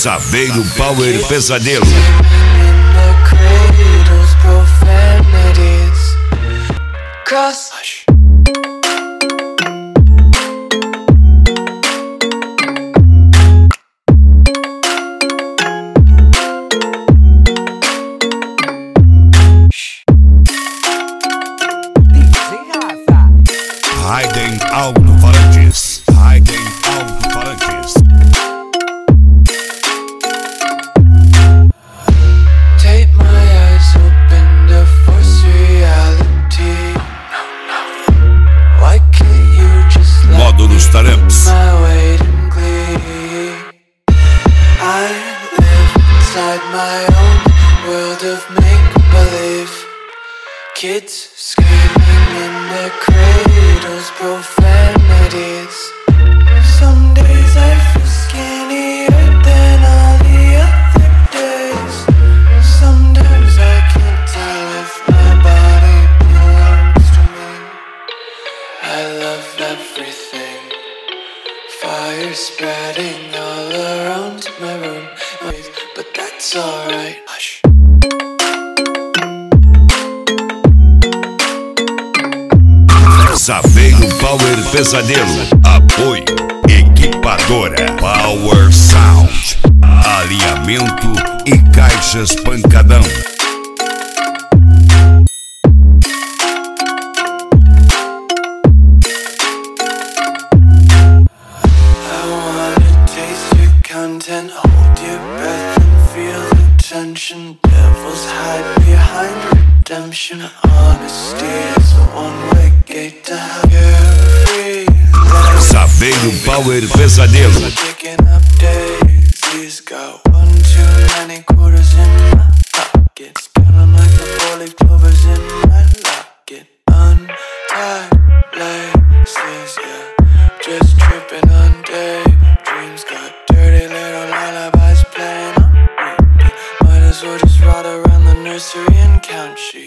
Saveiro Power Pesadelo. Cross. Raiden Alto-Falantes. Raiden Alto-Falantes. Take my eyes open to force reality. Why can't you just let Módulos Taramps. my weight in glee? I live inside my own world of make-believe. Kids screaming in their cradles, profanities. Some days I feel skinnier than all the other days. Sometimes I can't tell if my body belongs to me. I love everything. Fire spreading all around my room, but that's alright. Hush. Saveiro Power Pesadelo. Apoio Equipadora Power Sound. Alinhamento e caixas pancadão. I wanna taste your content, hold your breath and feel the tension. Devils hide behind redemption. Honesty is a one-way gate to hell. You're free. Saveiro Power Pesadelo. Picking up daisies, got one too many quarters in my pockets. Count 'em like the four-leaf clovers in my locket. Untied laces, yeah, just tripping on daydreams. Got dirty little lullabies playing on repeat. Might as well just ride around the nursery and count sheep.